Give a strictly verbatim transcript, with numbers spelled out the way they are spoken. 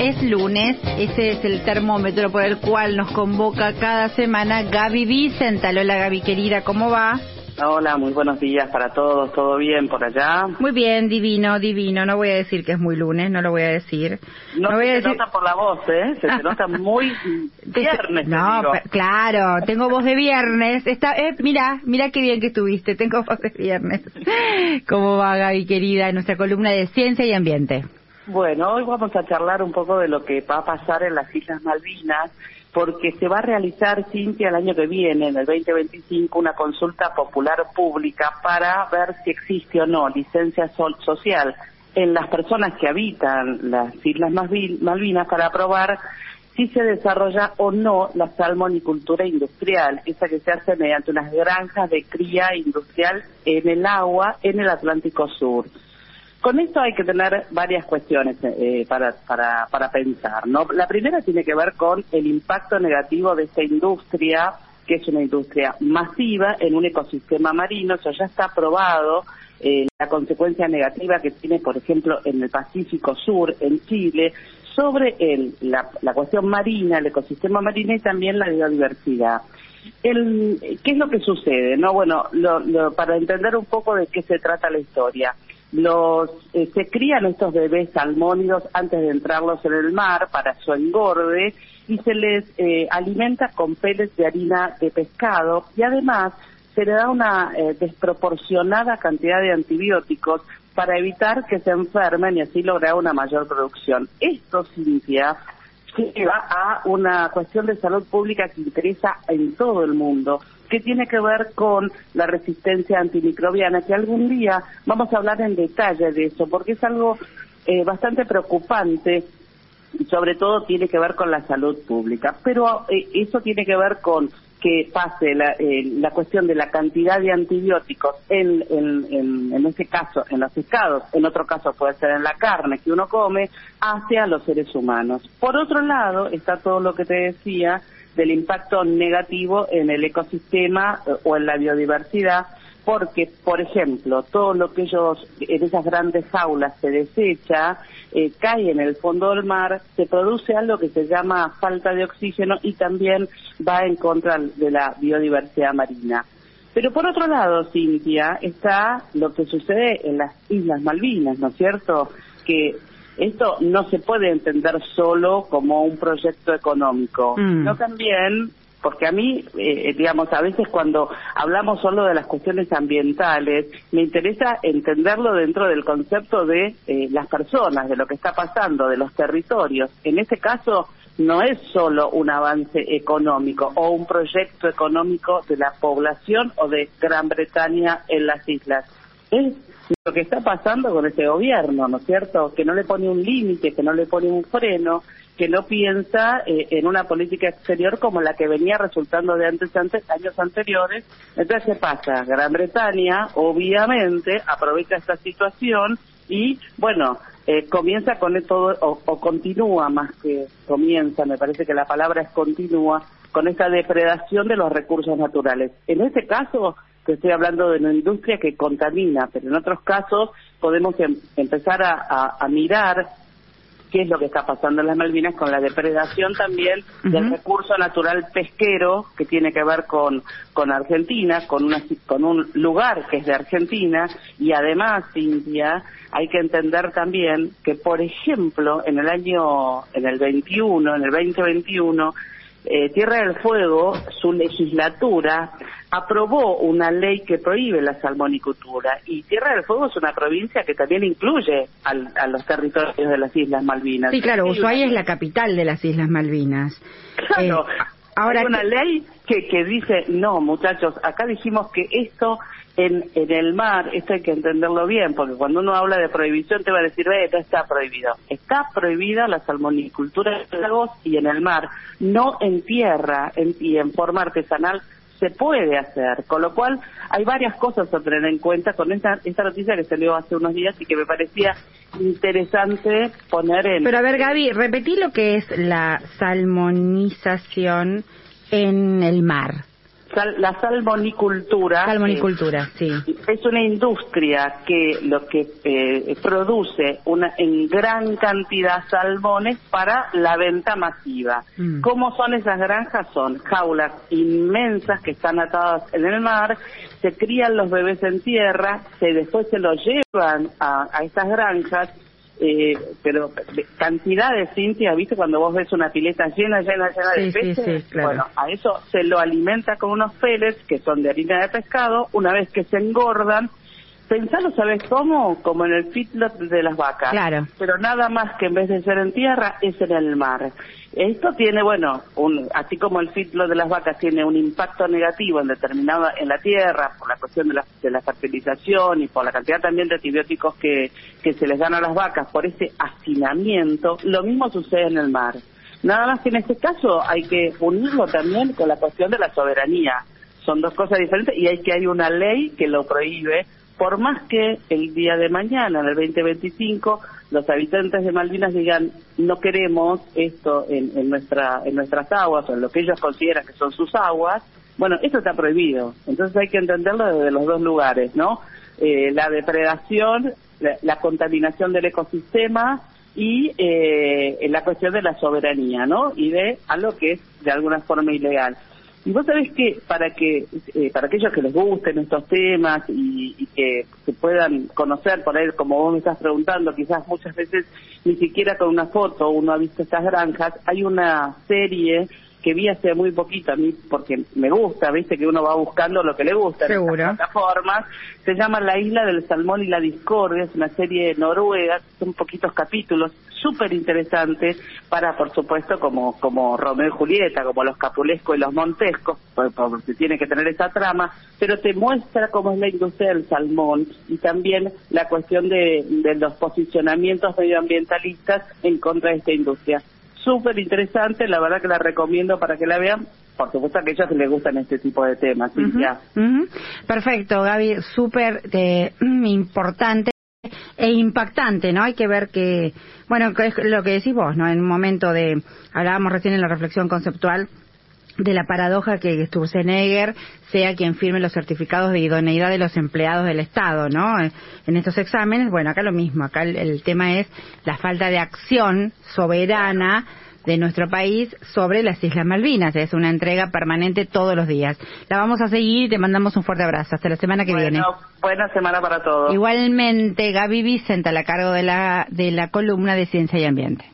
Es lunes, ese es el termómetro por el cual nos convoca cada semana Gaby Wiesenthal. Hola Gaby querida, ¿cómo va? Hola, muy buenos días para todos, ¿todo bien por allá? Muy bien, divino, divino, no voy a decir que es muy lunes, no lo voy a decir. No, no voy se a te decir... nota por la voz, ¿eh? Se te nota muy viernes, No, te digo. pe- claro, tengo voz de viernes. Está, eh, mira, mira qué bien que estuviste, tengo voz de viernes. ¿Cómo va Gaby querida en nuestra columna de Ciencia y Ambiente? Bueno, hoy vamos a charlar un poco de lo que va a pasar en las Islas Malvinas, porque se va a realizar, Cintia, el año que viene, en el veinte veinticinco, una consulta popular pública para ver si existe o no licencia so- social en las personas que habitan las Islas Malvinas para aprobar si se desarrolla o no la salmonicultura industrial, esa que se hace mediante unas granjas de cría industrial en el agua en el Atlántico Sur. Con esto hay que tener varias cuestiones eh, para, para, para pensar, ¿no? La primera tiene que ver con el impacto negativo de esta industria, que es una industria masiva en un ecosistema marino. Eso ya está probado, eh, la consecuencia negativa que tiene, por ejemplo, en el Pacífico Sur, en Chile, sobre el, la, la cuestión marina, el ecosistema marino y también la biodiversidad. El, ¿Qué es lo que sucede? No, bueno, lo, lo, para entender un poco de qué se trata la historia. Los eh, se crían estos bebés salmónidos antes de entrarlos en el mar para su engorde y se les eh, alimenta con pellets de harina de pescado y además se le da una eh, desproporcionada cantidad de antibióticos para evitar que se enfermen y así lograr una mayor producción. Esto, Cintia, lleva a una cuestión de salud pública que interesa en todo el mundo, que tiene que ver con la resistencia antimicrobiana, que algún día vamos a hablar en detalle de eso, porque es algo eh, bastante preocupante y sobre todo tiene que ver con la salud pública. Pero eh, eso tiene que ver con que pase la, eh, la cuestión de la cantidad de antibióticos en, en, en, en este caso en los pescados, en otro caso puede ser en la carne que uno come, hacia los seres humanos. Por otro lado está todo lo que te decía del impacto negativo en el ecosistema eh, o en la biodiversidad, porque, por ejemplo, todo lo que ellos, en esas grandes jaulas se desecha, eh, cae en el fondo del mar, se produce algo que se llama falta de oxígeno y también va en contra de la biodiversidad marina. Pero por otro lado, Cintia, está lo que sucede en las Islas Malvinas, ¿no es cierto? Que esto no se puede entender solo como un proyecto económico, mm. sino también, porque a mí, eh, digamos, a veces cuando hablamos solo de las cuestiones ambientales, me interesa entenderlo dentro del concepto de eh, las personas, de lo que está pasando, de los territorios. En este caso, no es solo un avance económico o un proyecto económico de la población o de Gran Bretaña en las islas. Es lo que está pasando con ese gobierno, ¿no es cierto? Que no le pone un límite, que no le pone un freno, que no piensa eh, en una política exterior como la que venía resultando de antes, antes años anteriores. Entonces, ¿qué pasa? Gran Bretaña, obviamente, aprovecha esta situación y, bueno, eh, comienza con todo, o, o continúa más que comienza, me parece que la palabra es continúa, con esta depredación de los recursos naturales. En este caso, te estoy hablando de una industria que contamina, pero en otros casos podemos em- empezar a, a, a mirar qué es lo que está pasando en las Malvinas con la depredación también uh-huh. del recurso natural pesquero que tiene que ver con con Argentina, con una con un lugar que es de Argentina y además, Cintia, hay que entender también que, por ejemplo, en el año en el veintiuno, en el veinte veintiuno, eh, Tierra del Fuego, su legislatura aprobó una ley que prohíbe la salmonicultura y Tierra del Fuego es una provincia que también incluye al, a los territorios de las Islas Malvinas. Sí, claro, Ushuaia es la capital de las Islas Malvinas. Claro, eh, ahora hay una que... ley que, que dice, no, muchachos, acá dijimos que esto en, en el mar, esto hay que entenderlo bien, porque cuando uno habla de prohibición te va a decir, eh, esto está prohibido. Está prohibida la salmonicultura en los lagos y en el mar, no en tierra en, y en forma artesanal se puede hacer, con lo cual hay varias cosas a tener en cuenta con esta, esta noticia que salió hace unos días y que me parecía interesante poner en... Pero a ver, Gaby, repetí lo que es la salmonización en el mar. Sal, la salmonicultura, salmonicultura, es, sí, es una industria que lo que eh, produce una en gran cantidad salmones para la venta masiva. Mm. ¿Cómo son esas granjas? Son jaulas inmensas que están atadas en el mar, se crían los bebés en tierra, se después se los llevan a, a estas granjas. Eh, pero cantidades, Cintia, ¿viste? Cuando vos ves una pileta llena, llena, llena sí, de peces, sí, sí, claro. Bueno, a eso se lo alimenta con unos pellets que son de harina de pescado. Una vez que se engordan, pensalo, ¿sabes cómo? Como en el feedlot de las vacas. Claro. Pero nada más que en vez de ser en tierra, es en el mar. Esto tiene, bueno, un, así como el feedlot de las vacas tiene un impacto negativo en determinada, en la tierra, por la cuestión de la, de la fertilización y por la cantidad también de antibióticos que, que se les dan a las vacas, por ese hacinamiento, lo mismo sucede en el mar. Nada más que en este caso hay que unirlo también con la cuestión de la soberanía. Son dos cosas diferentes y hay que hay una ley que lo prohíbe. Por más que el día de mañana, en el veinte veinticinco, los habitantes de Malvinas digan no queremos esto en, en nuestra en nuestras aguas o en lo que ellos consideran que son sus aguas, bueno, eso está prohibido. Entonces hay que entenderlo desde los dos lugares, ¿no? Eh, la depredación, la, la contaminación del ecosistema y eh, la cuestión de la soberanía, ¿no? Y de algo que es de alguna forma ilegal. Y vos sabés que para que eh, para aquellos que les gusten estos temas y, y que se puedan conocer por ahí, como vos me estás preguntando, quizás muchas veces ni siquiera con una foto uno ha visto estas granjas, hay una serie que vi hace muy poquito a mí porque me gusta, viste que uno va buscando lo que le gusta en Seguro. estas plataformas. Se llama La Isla del Salmón y la Discordia, es una serie noruega, son poquitos capítulos, súper interesante para, por supuesto, como como Romeo y Julieta, como los Capulesco y los Montesco, porque tiene que tener esa trama, pero te muestra cómo es la industria del salmón y también la cuestión de, de los posicionamientos medioambientalistas en contra de esta industria. Súper interesante, la verdad que la recomiendo para que la vean, por supuesto a aquellos que les gustan este tipo de temas. ¿Sí? Uh-huh, uh-huh. Perfecto, Gaby, súper eh, importante e impactante, ¿no? Hay que ver que, bueno, que es lo que decís vos, ¿no? En un momento de, hablábamos recién en la reflexión conceptual, de la paradoja que Sturzenegger sea quien firme los certificados de idoneidad de los empleados del Estado, ¿no? En estos exámenes, bueno, acá lo mismo, acá el, el tema es la falta de acción soberana de nuestro país sobre las Islas Malvinas. Es una entrega permanente todos los días. La vamos a seguir y te mandamos un fuerte abrazo. Hasta la semana que bueno, viene. Buena semana para todos. Igualmente, Gaby Vicente, a la cargo de la, de la columna de Ciencia y Ambiente.